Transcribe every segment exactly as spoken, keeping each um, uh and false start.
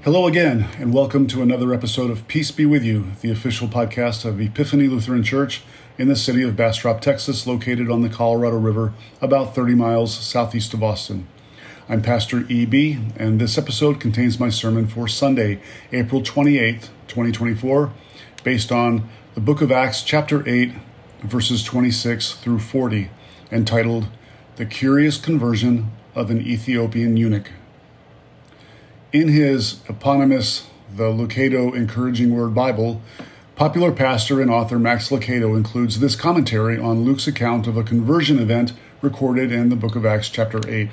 Hello again, and welcome to another episode of Peace Be With You, the official podcast of Epiphany Lutheran Church in the city of Bastrop, Texas, located on the Colorado River, about thirty miles southeast of Austin. I'm Pastor E B, and this episode contains my sermon for Sunday, April twenty-eighth, twenty twenty-four, based on the book of Acts, chapter eight, verses twenty-six through forty, entitled, The Curious Conversion of an Ethiopian Eunuch. In his eponymous The Lucado Encouraging Word Bible, popular pastor and author Max Lucado includes this commentary on Luke's account of a conversion event recorded in the book of Acts chapter eight.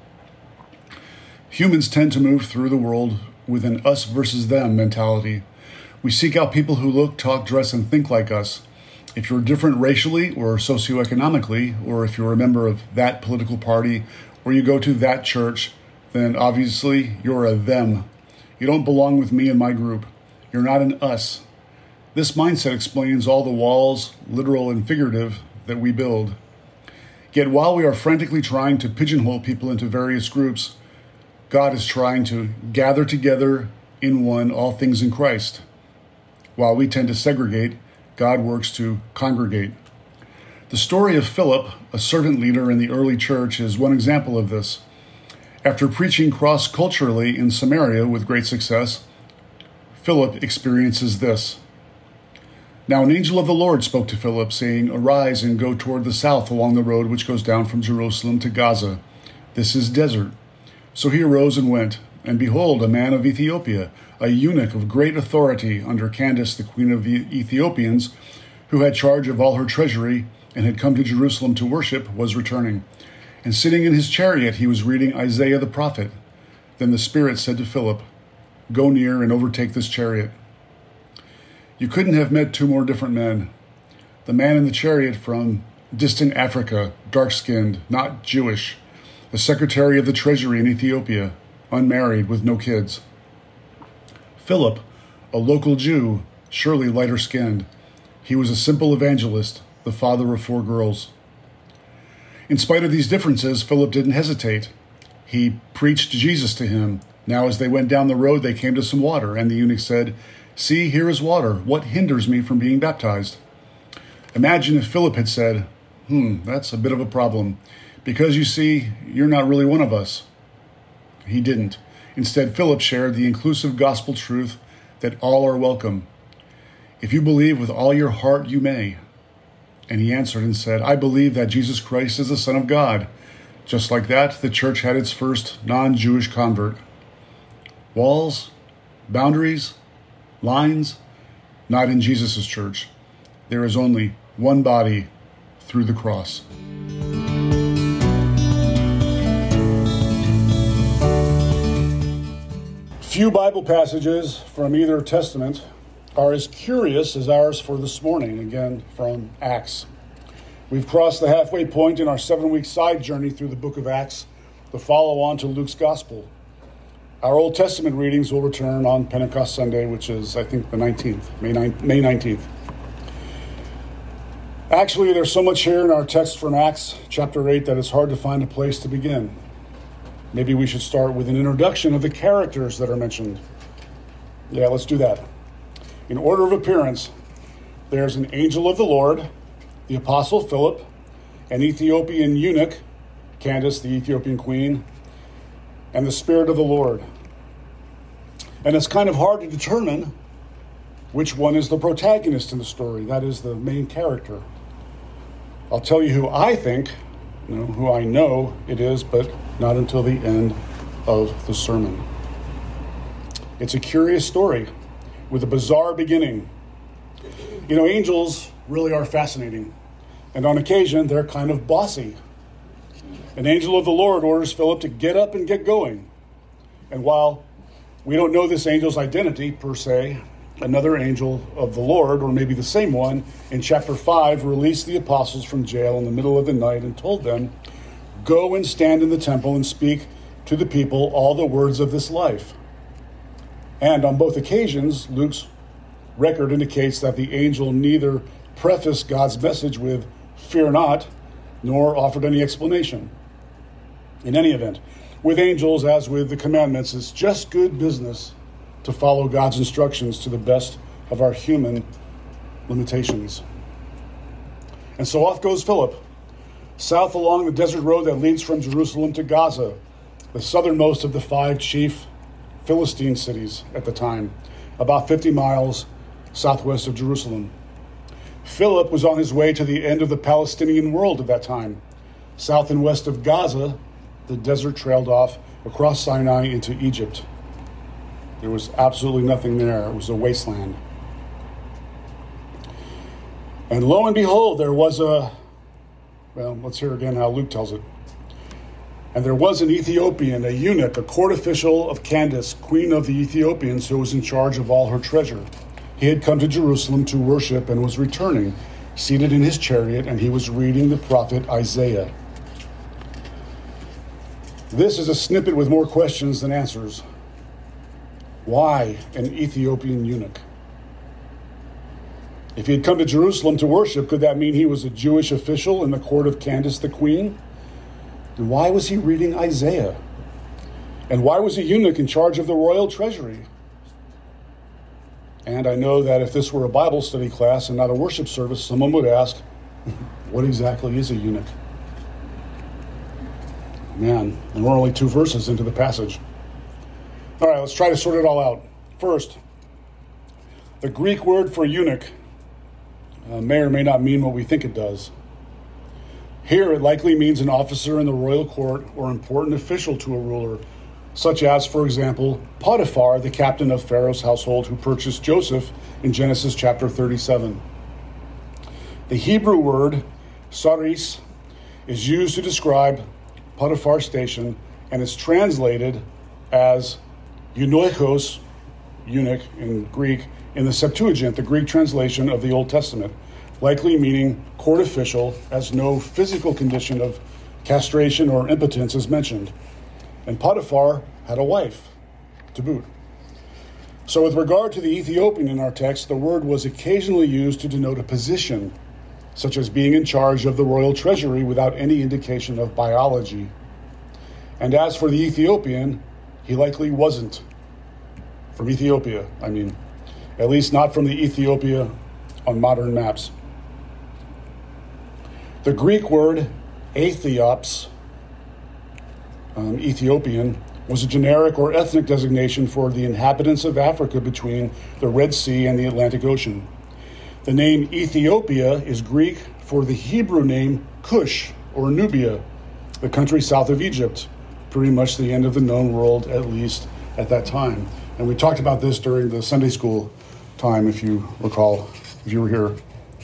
Humans tend to move through the world with an us versus them mentality. We seek out people who look, talk, dress, and think like us. If you're different racially or socioeconomically, or if you're a member of that political party, or you go to that church, then obviously you're a them. You don't belong with me and my group. You're not an us. This mindset explains all the walls, literal and figurative, that we build. Yet while we are frantically trying to pigeonhole people into various groups, God is trying to gather together in one all things in Christ. While we tend to segregate, God works to congregate. The story of Philip, a servant leader in the early church, is one example of this. After preaching cross-culturally in Samaria with great success, Philip experiences this. Now an angel of the Lord spoke to Philip, saying, Arise and go toward the south along the road which goes down from Jerusalem to Gaza. This is desert. So he arose and went, and behold, a man of Ethiopia, a eunuch of great authority under Candace, the queen of the Ethiopians, who had charge of all her treasury and had come to Jerusalem to worship, was returning. And sitting in his chariot, he was reading Isaiah the prophet. Then the Spirit said to Philip, Go near and overtake this chariot. You couldn't have met two more different men. The man in the chariot from distant Africa, dark-skinned, not Jewish. The secretary of the treasury in Ethiopia, unmarried with no kids. Philip, a local Jew, surely lighter-skinned. He was a simple evangelist, the father of four girls. In spite of these differences, Philip didn't hesitate. He preached Jesus to him. Now as they went down the road, they came to some water, and the eunuch said, See, here is water. What hinders me from being baptized? Imagine if Philip had said, Hmm, that's a bit of a problem, because you see, you're not really one of us. He didn't. Instead, Philip shared the inclusive gospel truth that all are welcome. If you believe with all your heart, you may. And he answered and said, I believe that Jesus Christ is the Son of God. Just like that, the church had its first non-Jewish convert. Walls, boundaries, lines, not in Jesus' church. There is only one body through the cross. Few Bible passages from either testament are as curious as ours for this morning, again from Acts. We've crossed the halfway point in our seven-week side journey through the book of Acts, the follow-on to Luke's Gospel. Our Old Testament readings will return on Pentecost Sunday, which is, I think, the nineteenth, May nineteenth. Actually, there's so much here in our text from Acts chapter eight that it's hard to find a place to begin. Maybe we should start with an introduction of the characters that are mentioned. Yeah, let's do that. In order of appearance, there's an angel of the Lord, the apostle Philip, an Ethiopian eunuch, Candace, the Ethiopian queen, and the Spirit of the Lord. And it's kind of hard to determine which one is the protagonist in the story, that is the main character. I'll tell you who I think, you know, who I know it is, but not until the end of the sermon. It's a curious story with a bizarre beginning. You know, angels really are fascinating, and on occasion, they're kind of bossy. An angel of the Lord orders Philip to get up and get going. And while we don't know this angel's identity per se, another angel of the Lord, or maybe the same one, in chapter five, released the apostles from jail in the middle of the night and told them, Go and stand in the temple and speak to the people all the words of this life. And on both occasions, Luke's record indicates that the angel neither prefaced God's message with, Fear not, nor offered any explanation. In any event, with angels, as with the commandments, it's just good business. to follow God's instructions to the best of our human limitations. And so off goes Philip, south along the desert road that leads from Jerusalem to Gaza, the southernmost of the five chief Philistine cities at the time, about fifty miles southwest of Jerusalem. Philip was on his way to the end of the Palestinian world at that time. South and west of Gaza, the desert trailed off across Sinai into Egypt. There was absolutely nothing there. It was a wasteland. And lo and behold, there was a, well, let's hear again how Luke tells it. And there was an Ethiopian, a eunuch, a court official of Candace, queen of the Ethiopians, who was in charge of all her treasure. He had come to Jerusalem to worship and was returning, seated in his chariot, and he was reading the prophet Isaiah. This is a snippet with more questions than answers. Why an Ethiopian eunuch? If he had come to Jerusalem to worship, could that mean he was a Jewish official in the court of Candace the queen? And why was he reading Isaiah? And why was a eunuch in charge of the royal treasury? And I know that if this were a Bible study class and not a worship service, someone would ask, what exactly is a eunuch? Man, and we're only two verses into the passage. All right, let's try to sort it all out. First, the Greek word for eunuch uh, may or may not mean what we think it does. Here, it likely means an officer in the royal court or important official to a ruler, such as, for example, Potiphar, the captain of Pharaoh's household who purchased Joseph in Genesis chapter thirty-seven. The Hebrew word saris is used to describe Potiphar's station and is translated as eunuchos, eunuch in Greek, in the Septuagint, the Greek translation of the Old Testament, likely meaning court official, as no physical condition of castration or impotence is mentioned. And Potiphar had a wife to boot. So with regard to the Ethiopian in our text, the word was occasionally used to denote a position, such as being in charge of the royal treasury without any indication of biology. And as for the Ethiopian, he likely wasn't from Ethiopia, I mean, at least not from the Ethiopia on modern maps. The Greek word Aethiops, um, Ethiopian, was a generic or ethnic designation for the inhabitants of Africa between the Red Sea and the Atlantic Ocean. The name Ethiopia is Greek for the Hebrew name Cush, or Nubia, the country south of Egypt, pretty much the end of the known world, at least at that time. And we talked about this during the Sunday school time, if you recall, if you were here.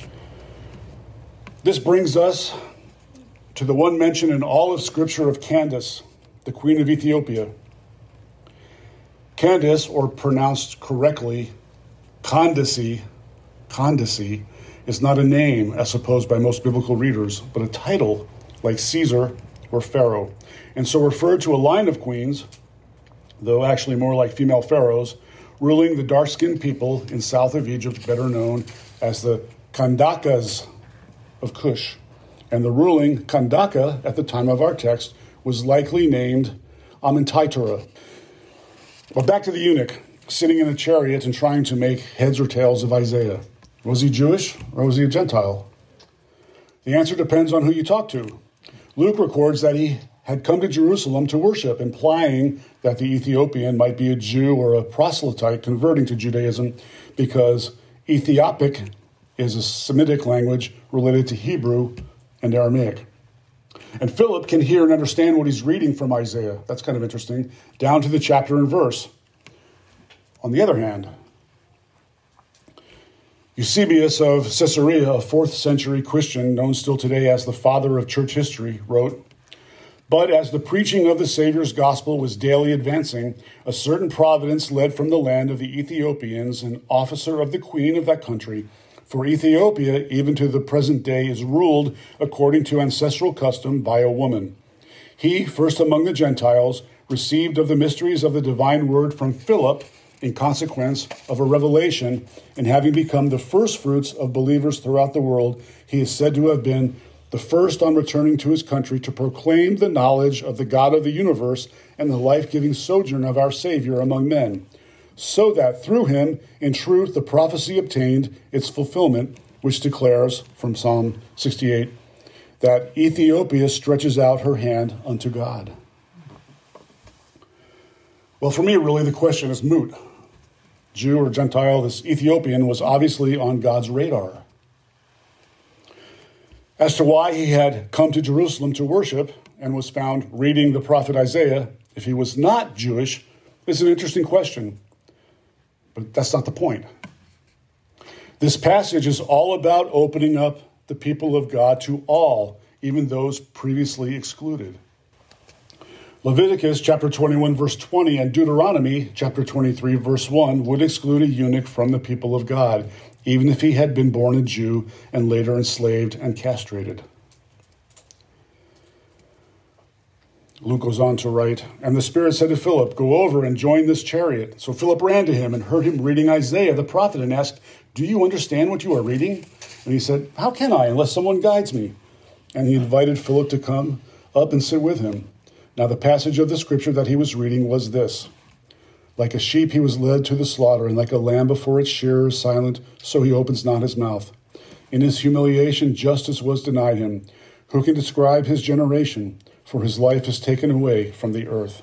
This brings us to the one mention in all of Scripture of Candace, the queen of Ethiopia. Candace, or pronounced correctly, Candace, Candace, is not a name, as supposed by most biblical readers, but a title like Caesar or Pharaoh, and so referred to a line of queens, though actually more like female pharaohs, ruling the dark-skinned people in south of Egypt, better known as the Kandakas of Cush. And the ruling Kandaka at the time of our text was likely named Amentuta. Well, back to the eunuch, sitting in a chariot and trying to make heads or tails of Isaiah. Was he Jewish or was he a Gentile? The answer depends on who you talk to. Luke records that he had come to Jerusalem to worship, implying that the Ethiopian might be a Jew or a proselyte converting to Judaism, because Ethiopic is a Semitic language related to Hebrew and Aramaic. And Philip can hear and understand what he's reading from Isaiah. That's kind of interesting, down to the chapter and verse. On the other hand, Eusebius of Caesarea, a fourth century Christian known still today as the father of church history, wrote, "But as the preaching of the Savior's gospel was daily advancing, a certain providence led from the land of the Ethiopians an officer of the queen of that country. For Ethiopia, even to the present day, is ruled according to ancestral custom by a woman. He, first among the Gentiles, received of the mysteries of the divine word from Philip in consequence of a revelation, and having become the first fruits of believers throughout the world, he is said to have been the first on returning to his country to proclaim the knowledge of the God of the universe and the life-giving sojourn of our Savior among men. so that through him, in truth, the prophecy obtained its fulfillment, which declares from Psalm sixty-eight, that Ethiopia stretches out her hand unto God. Well, for me, really, the question is moot. Jew or Gentile, this Ethiopian was obviously on God's radar. As to why he had come to Jerusalem to worship and was found reading the prophet Isaiah, if he was not Jewish, is an interesting question. But that's not the point. This passage is all about opening up the people of God to all, even those previously excluded. Leviticus chapter twenty-one, verse twenty, and Deuteronomy chapter twenty-three, verse one would exclude a eunuch from the people of God, even if he had been born a Jew and later enslaved and castrated. Luke goes on to write, and the Spirit said to Philip, go over and join this chariot. So Philip ran to him and heard him reading Isaiah the prophet and asked, do you understand what you are reading? And he said, how can I unless someone guides me? And he invited Philip to come up and sit with him. Now the passage of the scripture that he was reading was this. Like a sheep he was led to the slaughter, and like a lamb before its shearer is silent, so he opens not his mouth. In his humiliation justice was denied him. Who can describe his generation? For his life is taken away from the earth.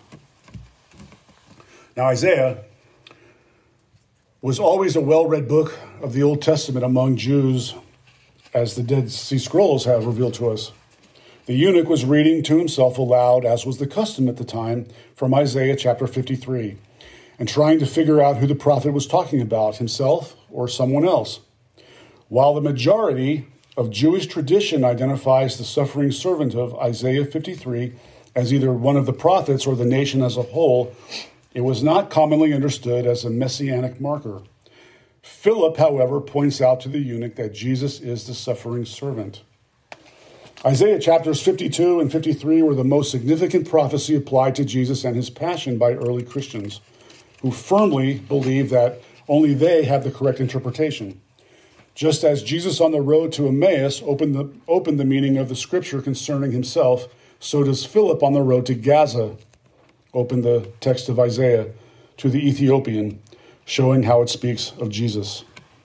Now Isaiah was always a well-read book of the Old Testament among Jews, as the Dead Sea Scrolls have revealed to us. The eunuch was reading to himself aloud, as was the custom at the time, from Isaiah chapter fifty-three, and trying to figure out who the prophet was talking about, himself or someone else. While the majority of Jewish tradition identifies the suffering servant of Isaiah fifty-three as either one of the prophets or the nation as a whole, it was not commonly understood as a messianic marker. Philip, however, points out to the eunuch that Jesus is the suffering servant. Isaiah chapters fifty-two and fifty-three were the most significant prophecy applied to Jesus and his passion by early Christians, who firmly believe that only they have the correct interpretation. Just as Jesus on the road to Emmaus opened the, opened the meaning of the scripture concerning himself, so does Philip on the road to Gaza open the text of Isaiah to the Ethiopian, showing how it speaks of Jesus.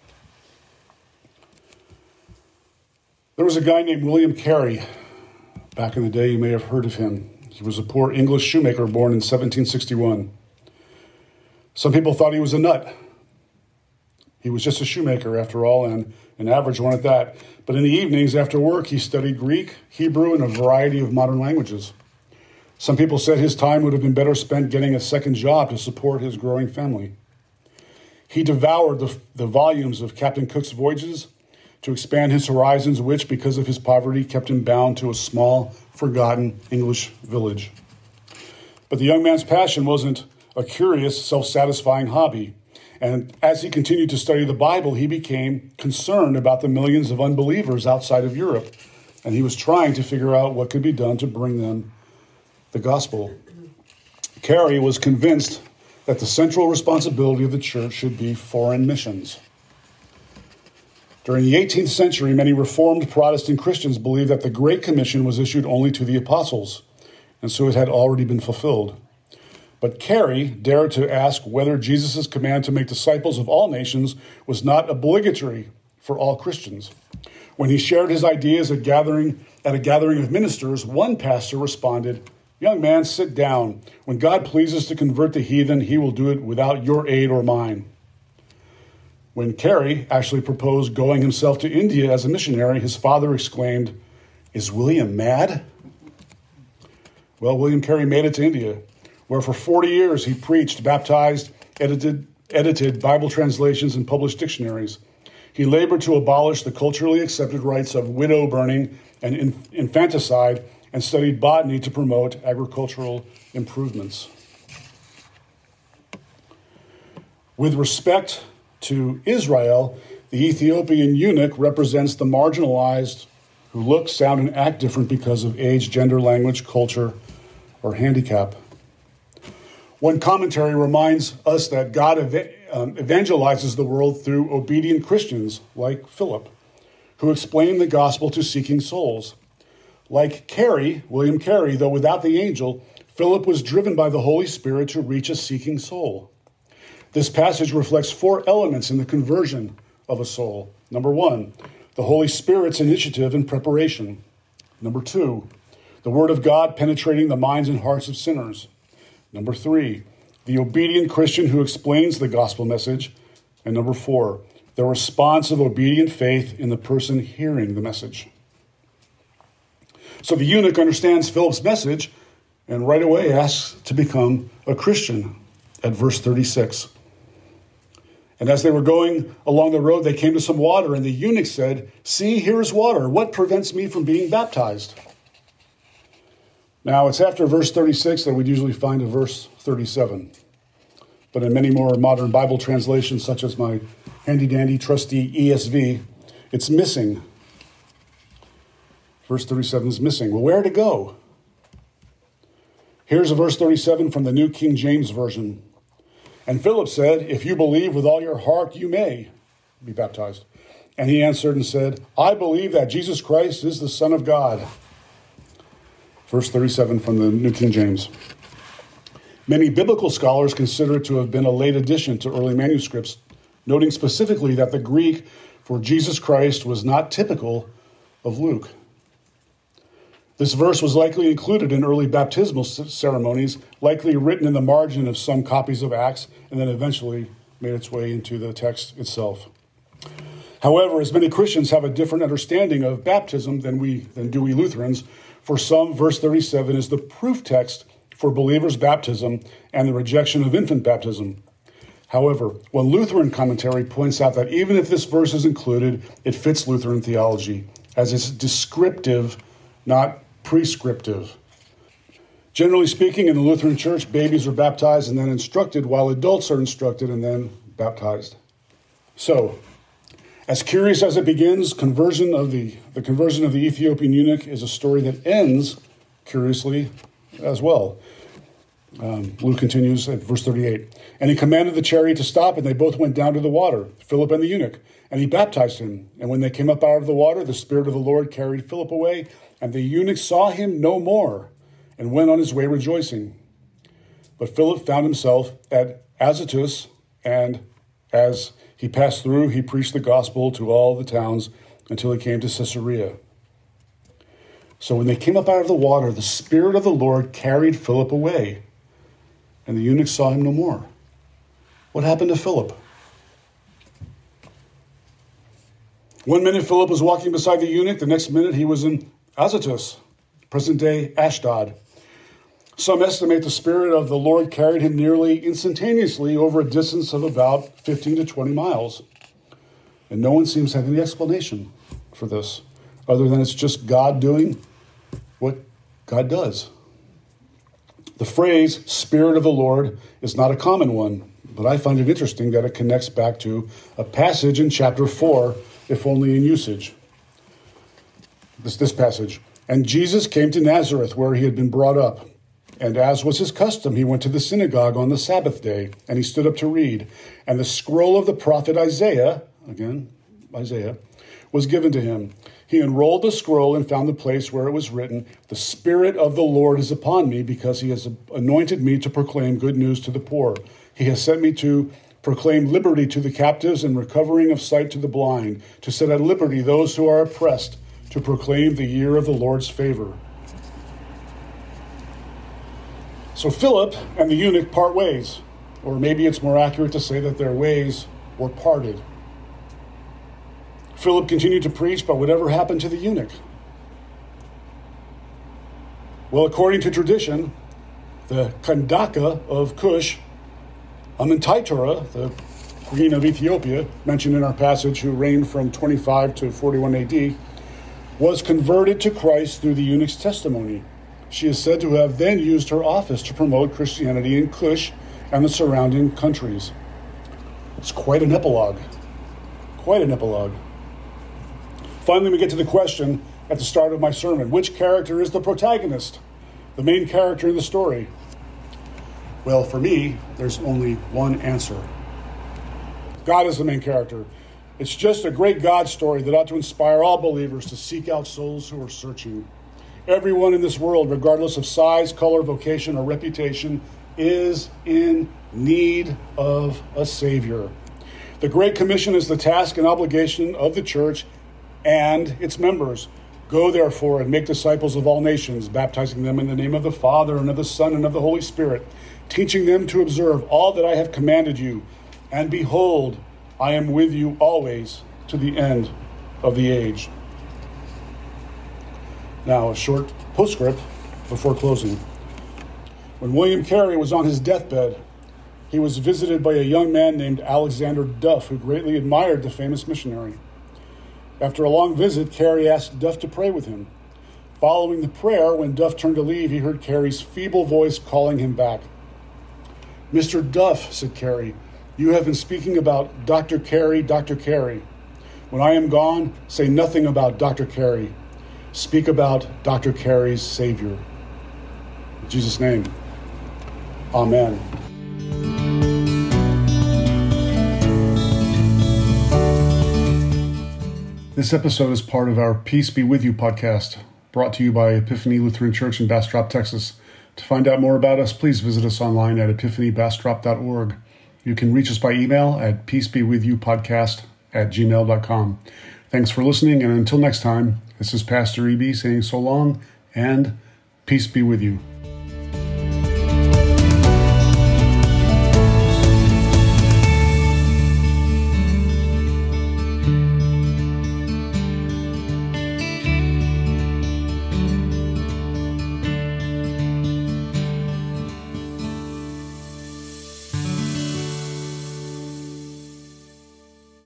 There was a guy named William Carey. Back in the day, you may have heard of him. He was a poor English shoemaker born in seventeen sixty-one. Some people thought he was a nut. He was just a shoemaker, after all, and an average one at that. But in the evenings after work, he studied Greek, Hebrew, and a variety of modern languages. Some people said his time would have been better spent getting a second job to support his growing family. He devoured the, the volumes of Captain Cook's voyages to expand his horizons, which, because of his poverty, kept him bound to a small, forgotten English village. But the young man's passion wasn't a curious, self-satisfying hobby. And as he continued to study the Bible, he became concerned about the millions of unbelievers outside of Europe. And he was trying to figure out what could be done to bring them the gospel. Carey was convinced that the central responsibility of the church should be foreign missions. During the eighteenth century, many Reformed Protestant Christians believed that the Great Commission was issued only to the apostles, and so it had already been fulfilled. But Carey dared to ask whether Jesus' command to make disciples of all nations was not obligatory for all Christians. When he shared his ideas at, gathering, at a gathering of ministers, one pastor responded, "Young man, sit down. When God pleases to convert the heathen, he will do it without your aid or mine." When Carey actually proposed going himself to India as a missionary, his father exclaimed, "Is William mad?" Well, William Carey made it to India, where for forty years he preached, baptized, edited, edited Bible translations, and published dictionaries. He labored to abolish the culturally accepted rites of widow burning and infanticide, and studied botany to promote agricultural improvements. With respect to Israel, the Ethiopian eunuch represents the marginalized who look, sound, and act different because of age, gender, language, culture, or handicap. One commentary reminds us that God ev- um, evangelizes the world through obedient Christians like Philip, who explain the gospel to seeking souls. Like Carey, William Carey, though without the angel, Philip was driven by the Holy Spirit to reach a seeking soul. This passage reflects four elements in the conversion of a soul. Number one, the Holy Spirit's initiative and preparation. Number two, the Word of God penetrating the minds and hearts of sinners. Number three, the obedient Christian who explains the gospel message. And number four, the response of obedient faith in the person hearing the message. So the eunuch understands Philip's message and right away asks to become a Christian at verse thirty-six. And as they were going along the road, they came to some water, and the eunuch said, "See, here is water. What prevents me from being baptized?" Now, it's after verse thirty-six that we'd usually find a verse thirty-seven. But in many more modern Bible translations, such as my handy-dandy, trusty E S V, it's missing. Verse thirty-seven is missing. Well, where to go? Here's a verse thirty-seven from the New King James Version. And Philip said, "If you believe with all your heart, you may be baptized." And he answered and said, "I believe that Jesus Christ is the Son of God." Verse thirty-seven from the New King James. Many biblical scholars consider it to have been a late addition to early manuscripts, noting specifically that the Greek for Jesus Christ was not typical of Luke. This verse was likely included in early baptismal ceremonies, likely written in the margin of some copies of Acts, and then eventually made its way into the text itself. However, as many Christians have a different understanding of baptism than we than do we Lutherans, for some, verse thirty-seven is the proof text for believers' baptism and the rejection of infant baptism. However, one Lutheran commentary points out that even if this verse is included, it fits Lutheran theology, as it's descriptive, not prescriptive. Generally speaking, in the Lutheran Church, babies are baptized and then instructed, while adults are instructed and then baptized. So, as curious as it begins, conversion of the, the conversion of the Ethiopian eunuch is a story that ends curiously as well. Um, Luke continues at verse thirty-eight. And he commanded the chariot to stop, and they both went down to the water, Philip and the eunuch, and he baptized him. And when they came up out of the water, the Spirit of the Lord carried Philip away, and the eunuch saw him no more, and went on his way rejoicing. But Philip found himself at Azotus, and as he passed through, he preached the gospel to all the towns until he came to Caesarea. So when they came up out of the water, the Spirit of the Lord carried Philip away, and the eunuch saw him no more. What happened to Philip? One minute Philip was walking beside the eunuch, the next minute he was in Azotus, present-day Ashdod. Some estimate the Spirit of the Lord carried him nearly instantaneously over a distance of about fifteen to twenty miles. And no one seems to have any explanation for this, other than it's just God doing what God does. The phrase, Spirit of the Lord, is not a common one, but I find it interesting that it connects back to a passage in chapter four, if only in usage. This, this passage. And Jesus came to Nazareth, where he had been brought up. And as was his custom, he went to the synagogue on the Sabbath day, and he stood up to read. And the scroll of the prophet Isaiah, again, Isaiah, was given to him. He unrolled the scroll and found the place where it was written, "The Spirit of the Lord is upon me, because he has anointed me to proclaim good news to the poor. He has sent me to proclaim liberty to the captives and recovering of sight to the blind, to set at liberty those who are oppressed, to proclaim the year of the Lord's favor." So Philip and the eunuch part ways, or maybe it's more accurate to say that their ways were parted. Philip continued to preach, but whatever happened to the eunuch? Well, according to tradition, the Kandaka of Cush, Amentutura, the queen of Ethiopia, mentioned in our passage, who reigned from twenty-five to forty-one A D, was converted to Christ through the eunuch's testimony. She is said to have then used her office to promote Christianity in Cush and the surrounding countries. It's quite an epilogue. Quite an epilogue. Finally, we get to the question at the start of my sermon. Which character is the protagonist? The main character in the story? Well, for me, there's only one answer. God is the main character. It's just a great God story that ought to inspire all believers to seek out souls who are searching. Everyone in this world, regardless of size, color, vocation, or reputation, is in need of a Savior. The Great Commission is the task and obligation of the church and its members. Go, therefore, and make disciples of all nations, baptizing them in the name of the Father, and of the Son, and of the Holy Spirit, teaching them to observe all that I have commanded you. And behold, I am with you always to the end of the age. Now, a short postscript before closing. When William Carey was on his deathbed, he was visited by a young man named Alexander Duff, who greatly admired the famous missionary. After a long visit, Carey asked Duff to pray with him. Following the prayer, when Duff turned to leave, he heard Carey's feeble voice calling him back. "Mister Duff," said Carey, "you have been speaking about Doctor Carey, Doctor Carey. When I am gone, say nothing about Doctor Carey. Speak about Doctor Carey's Savior." In Jesus' name, amen. This episode is part of our Peace Be With You podcast, brought to you by Epiphany Lutheran Church in Bastrop, Texas. To find out more about us, please visit us online at epiphany bastrop dot org. You can reach us by email at peacebewithyupodcast at gmail dot com. Thanks for listening, and until next time, this is Pastor E B saying so long, and peace be with you.